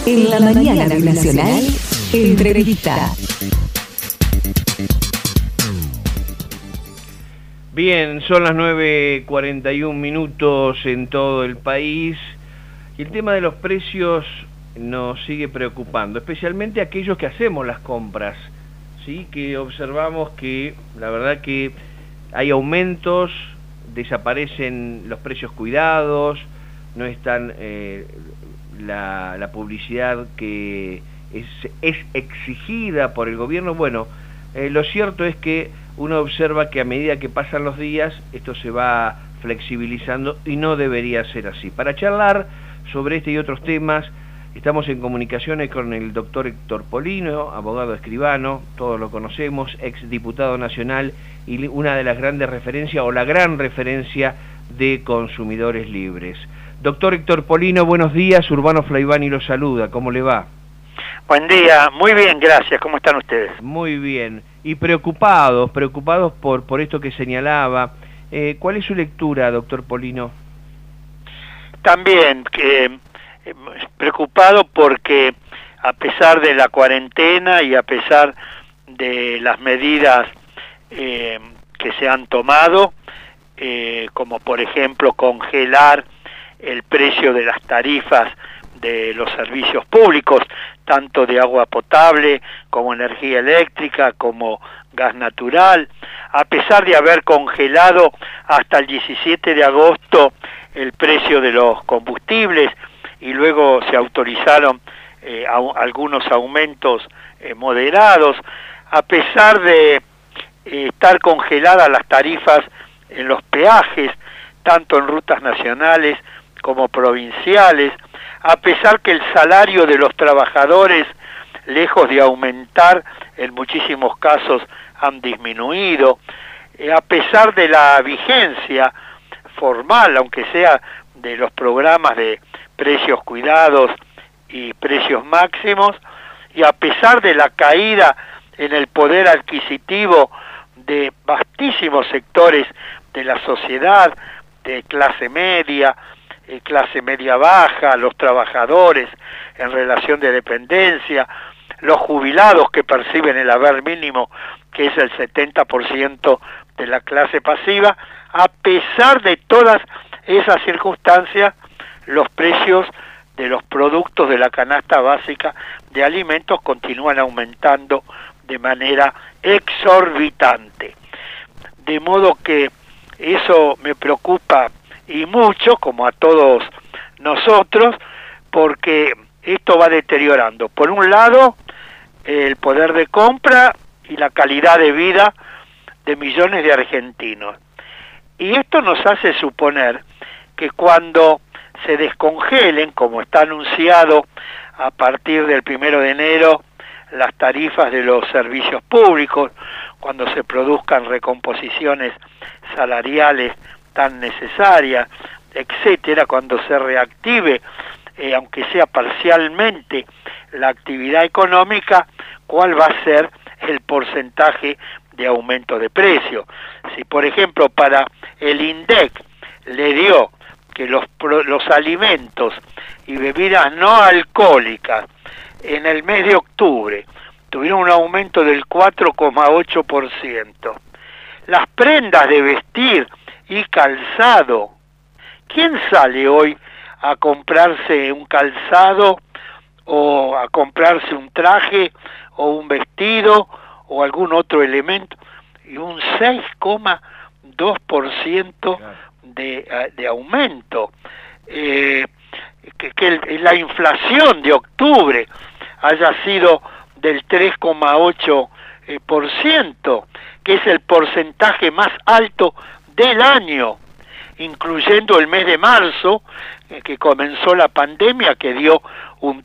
En la mañana de Nacional, entrevista. Bien, son las 9:41 minutos en todo el país y el tema de los precios nos sigue preocupando, especialmente aquellos que hacemos las compras, ¿sí? Que observamos que la verdad que hay aumentos, desaparecen los precios cuidados, no están la publicidad que es exigida por el gobierno. Bueno, lo cierto es que uno observa que a medida que pasan los días esto se va flexibilizando y no debería ser así. Para charlar sobre este y otros temas estamos en comunicaciones con el doctor Héctor Polino, abogado escribano, todos lo conocemos, ex diputado nacional y una de las grandes referencias o la gran referencia de consumidores libres. Doctor Héctor Polino, buenos días, Urbano Flaivani lo saluda, ¿cómo le va? Buen día, muy bien, gracias, ¿cómo están ustedes? Muy bien, y preocupados por esto que señalaba. ¿Cuál es su lectura, doctor Polino? También, preocupado porque a pesar de la cuarentena y a pesar de las medidas que se han tomado, como por ejemplo congelar el precio de las tarifas de los servicios públicos, tanto de agua potable como energía eléctrica, como gas natural, a pesar de haber congelado hasta el 17 de agosto el precio de los combustibles y luego se autorizaron algunos aumentos moderados, a pesar de estar congeladas las tarifas en los peajes, tanto en rutas nacionales como provinciales, a pesar que el salario de los trabajadores, lejos de aumentar, en muchísimos casos han disminuido, a pesar de la vigencia formal, aunque sea de los programas de precios cuidados y precios máximos, y a pesar de la caída en el poder adquisitivo de vastísimos sectores de la sociedad, de clase media baja, los trabajadores en relación de dependencia, los jubilados que perciben el haber mínimo, que es el 70% de la clase pasiva. A pesar de todas esas circunstancias, los precios de los productos de la canasta básica de alimentos continúan aumentando de manera exorbitante. De modo que eso me preocupa y mucho, como a todos nosotros, porque esto va deteriorando, por un lado, el poder de compra y la calidad de vida de millones de argentinos. Y esto nos hace suponer que cuando se descongelen, como está anunciado a partir del 1 de enero, las tarifas de los servicios públicos, cuando se produzcan recomposiciones salariales tan necesarias, etcétera, cuando se reactive, aunque sea parcialmente, la actividad económica, ¿cuál va a ser el porcentaje de aumento de precio? Si, por ejemplo, para el INDEC le dio que los alimentos y bebidas no alcohólicas en el mes de octubre tuvieron un aumento del 4,8%, las prendas de vestir y calzado, ¿quién sale hoy a comprarse un calzado o a comprarse un traje o un vestido o algún otro elemento? Y un 6,2% de aumento. Que la inflación de octubre haya sido del 3,8%, que es el porcentaje más alto del año, incluyendo el mes de marzo, que comenzó la pandemia, que dio un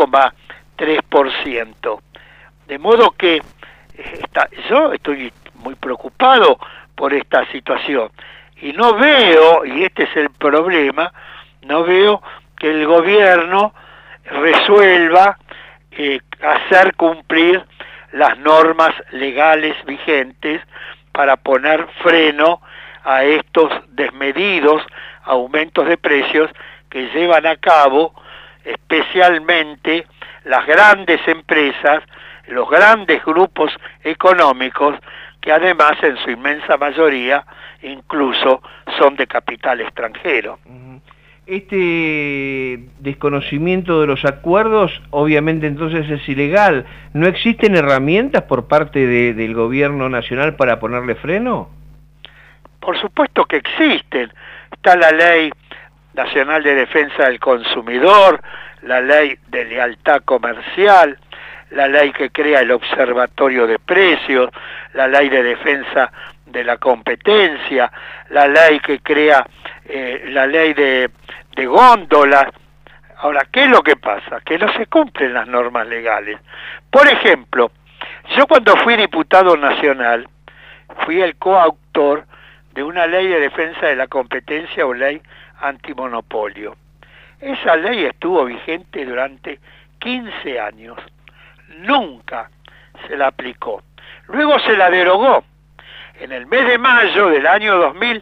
3,3%. De modo que yo estoy muy preocupado por esta situación. Y no veo, y este es el problema, no veo que el gobierno resuelva hacer cumplir las normas legales vigentes para poner freno a estos desmedidos aumentos de precios que llevan a cabo especialmente las grandes empresas, los grandes grupos económicos, que además en su inmensa mayoría incluso son de capital extranjero. Este desconocimiento de los acuerdos obviamente entonces es ilegal. ¿No existen herramientas por parte del gobierno nacional para ponerle freno? Por supuesto que existen. Está la Ley Nacional de Defensa del Consumidor, la Ley de Lealtad Comercial, la ley que crea el Observatorio de Precios, la Ley de Defensa de la Competencia, la ley que crea la ley de góndolas. Ahora, ¿qué es lo que pasa? Que no se cumplen las normas legales. Por ejemplo, yo cuando fui diputado nacional, fui el coautor de una ley de defensa de la competencia o ley antimonopolio. Esa ley estuvo vigente durante 15 años. Nunca se la aplicó. Luego se la derogó. En el mes de mayo del año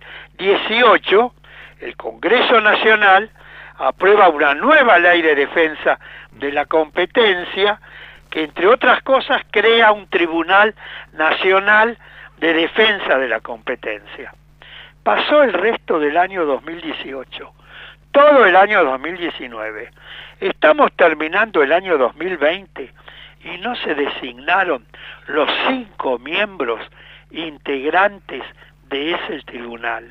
2018, el Congreso Nacional aprueba una nueva ley de defensa de la competencia que, entre otras cosas, crea un Tribunal Nacional de Defensa de la Competencia. Pasó el resto del año 2018, todo el año 2019. Estamos terminando el año 2020 y no se designaron los 5 miembros integrantes de ese tribunal.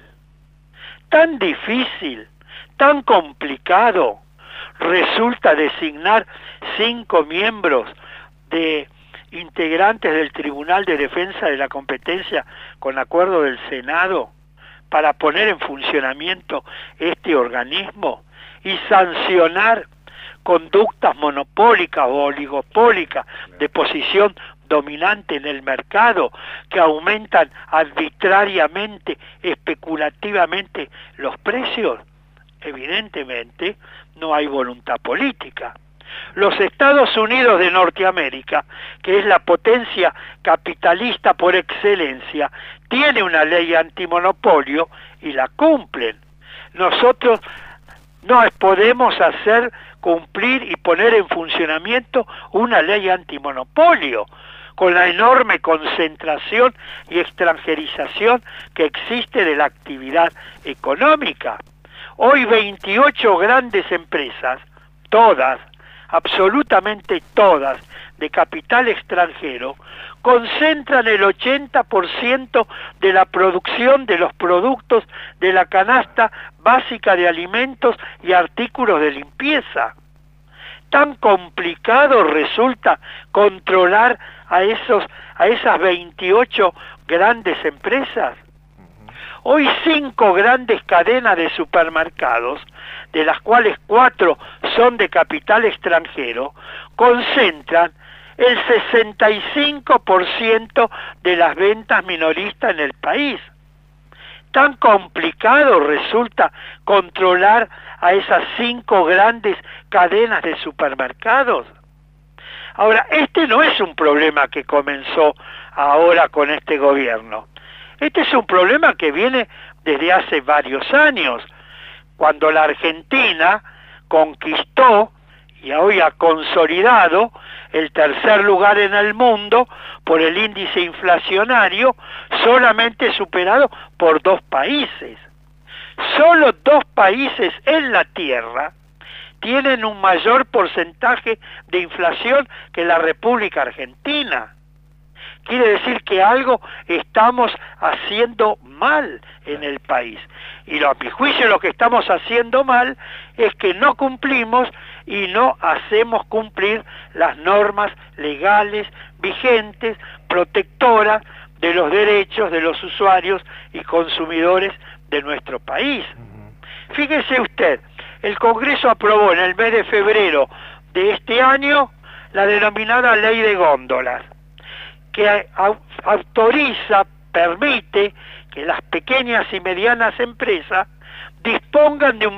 Tan difícil, tan complicado resulta designar 5 miembros de integrantes del Tribunal de Defensa de la Competencia con acuerdo del Senado para poner en funcionamiento este organismo y sancionar conductas monopólicas o oligopólicas de posición dominante en el mercado que aumentan arbitrariamente, especulativamente los precios. Evidentemente no hay voluntad política. Los Estados Unidos de Norteamérica, que es la potencia capitalista por excelencia, tiene una ley antimonopolio y la cumplen. Nosotros no podemos hacer cumplir y poner en funcionamiento una ley antimonopolio, con la enorme concentración y extranjerización que existe de la actividad económica. Hoy 28 grandes empresas, todas, absolutamente todas, de capital extranjero, concentran el 80% de la producción de los productos de la canasta básica de alimentos y artículos de limpieza. Tan complicado resulta controlar a esas 28 grandes empresas. Hoy 5 grandes cadenas de supermercados, de las cuales 4 son de capital extranjero, concentran el 65% de las ventas minoristas en el país. Tan complicado resulta controlar a esas 5 grandes cadenas de supermercados. Ahora, este no es un problema que comenzó ahora con este gobierno. Este es un problema que viene desde hace varios años, cuando la Argentina conquistó y hoy ha consolidado el tercer lugar en el mundo por el índice inflacionario, solamente superado por 2 países. Solo 2 países en la Tierra tienen un mayor porcentaje de inflación que la República Argentina. Quiere decir que algo estamos haciendo mal en el país. Y a mi juicio lo que estamos haciendo mal es que no cumplimos y no hacemos cumplir las normas legales vigentes, protectoras de los derechos de los usuarios y consumidores de nuestro país. Fíjese usted, el Congreso aprobó en el mes de febrero de este año la denominada Ley de Góndolas, que autoriza, permite que las pequeñas y medianas empresas dispongan de un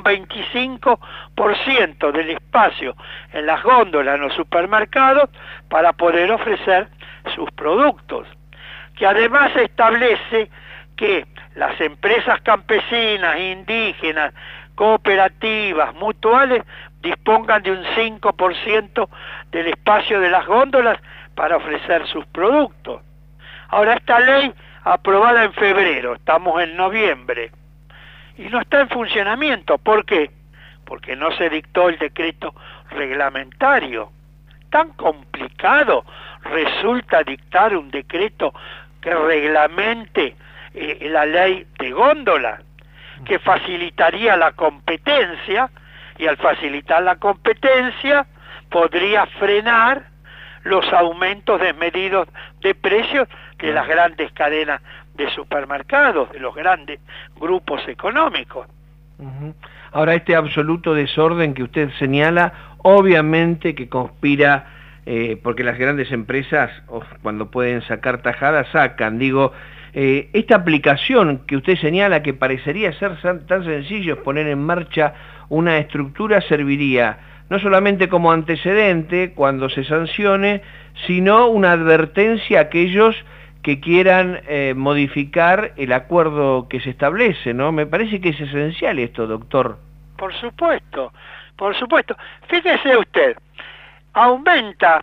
25% del espacio en las góndolas en los supermercados para poder ofrecer sus productos, que además establece que las empresas campesinas, indígenas, cooperativas, mutuales, dispongan de un 5% del espacio de las góndolas para ofrecer sus productos. Ahora, esta ley aprobada en febrero, estamos en noviembre, y no está en funcionamiento. ¿Por qué? Porque no se dictó el decreto reglamentario. Tan complicado resulta dictar un decreto que reglamente la ley de góndola, que facilitaría la competencia, y al facilitar la competencia podría frenar los aumentos desmedidos de precios de las grandes cadenas de supermercados, de los grandes grupos económicos. Ahora, este absoluto desorden que usted señala, obviamente que conspira, porque las grandes empresas, cuando pueden sacar tajadas, sacan. Digo, esta aplicación que usted señala, que parecería ser tan sencillo, es poner en marcha una estructura, serviría no solamente como antecedente cuando se sancione, sino una advertencia a aquellos que quieran modificar el acuerdo que se establece, ¿no? Me parece que es esencial esto, doctor. Por supuesto, por supuesto. Fíjese usted, aumenta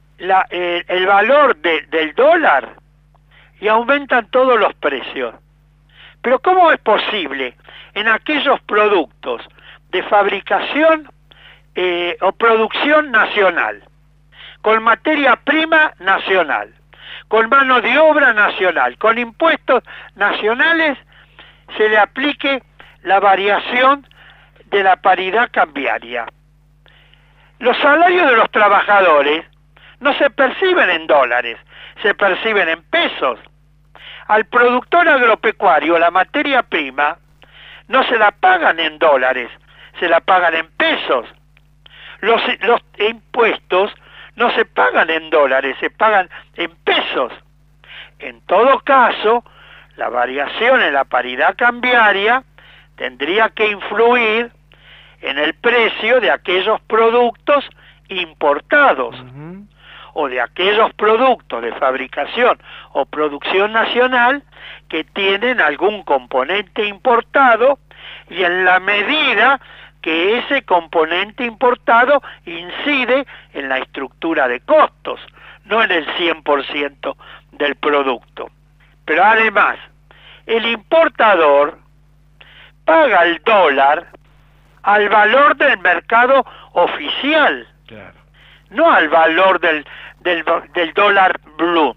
el valor del dólar y aumentan todos los precios. Pero ¿cómo es posible en aquellos productos de fabricación o producción nacional, con materia prima nacional, con mano de obra nacional, con impuestos nacionales, se le aplique la variación de la paridad cambiaria? Los salarios de los trabajadores no se perciben en dólares, se perciben en pesos. Al productor agropecuario la materia prima no se la pagan en dólares, se la pagan en pesos. Los impuestos no se pagan en dólares, se pagan en pesos. En todo caso, la variación en la paridad cambiaria tendría que influir en el precio de aquellos productos importados, o de aquellos productos de fabricación o producción nacional que tienen algún componente importado, y en la medida que ese componente importado incide en la estructura de costos, no en el 100% del producto. Pero además, el importador paga el dólar al valor del mercado oficial, claro, no al valor del dólar blue.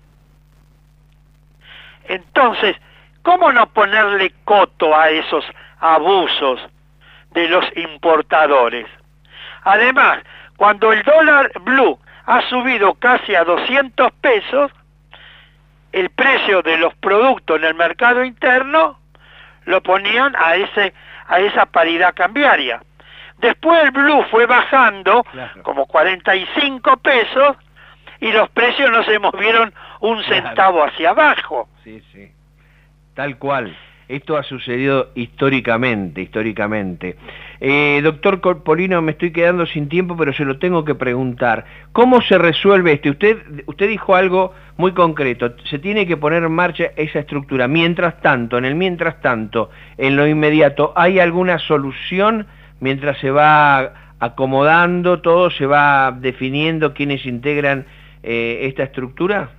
Entonces, ¿cómo no ponerle coto a esos abusos de los importadores? Además, cuando el dólar blue ha subido casi a 200 pesos, el precio de los productos en el mercado interno lo ponían a esa paridad cambiaria. Después el blue fue bajando, claro, como 45 pesos, y los precios no se movieron un centavo, claro, hacia abajo. Sí, sí, tal cual. Esto ha sucedido históricamente. Doctor Polino, me estoy quedando sin tiempo, pero se lo tengo que preguntar. ¿Cómo se resuelve esto? Usted dijo algo muy concreto. Se tiene que poner en marcha esa estructura. Mientras tanto, en lo inmediato, ¿hay alguna solución mientras se va acomodando todo, se va definiendo quiénes integran esta estructura?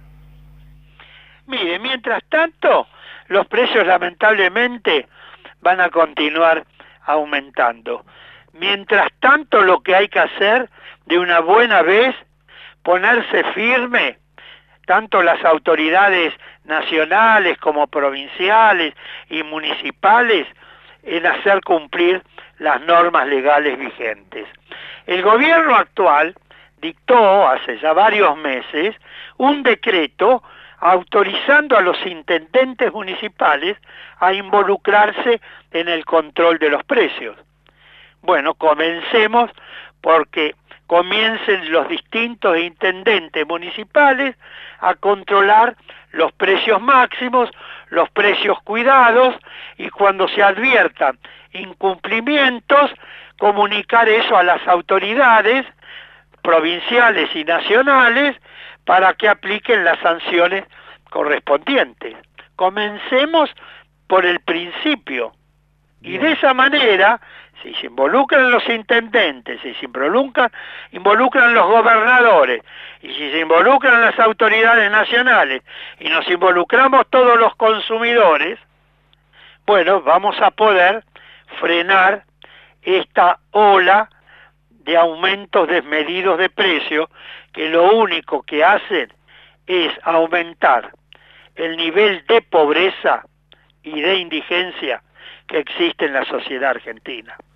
Mire, mientras tanto, los precios lamentablemente van a continuar aumentando. Mientras tanto, lo que hay que hacer de una buena vez, ponerse firme, tanto las autoridades nacionales como provinciales y municipales, en hacer cumplir las normas legales vigentes. El gobierno actual dictó hace ya varios meses un decreto autorizando a los intendentes municipales a involucrarse en el control de los precios. Bueno, comencemos porque comiencen los distintos intendentes municipales a controlar los precios máximos, los precios cuidados, y cuando se adviertan incumplimientos, comunicar eso a las autoridades provinciales y nacionales para que apliquen las sanciones correspondientes. Comencemos por el principio, y de esa manera si se involucran los intendentes, si se involucran los gobernadores, y si se involucran las autoridades nacionales, y nos involucramos todos los consumidores, bueno, vamos a poder frenar esta ola de aumentos desmedidos de precios, que lo único que hacen es aumentar el nivel de pobreza y de indigencia que existe en la sociedad argentina.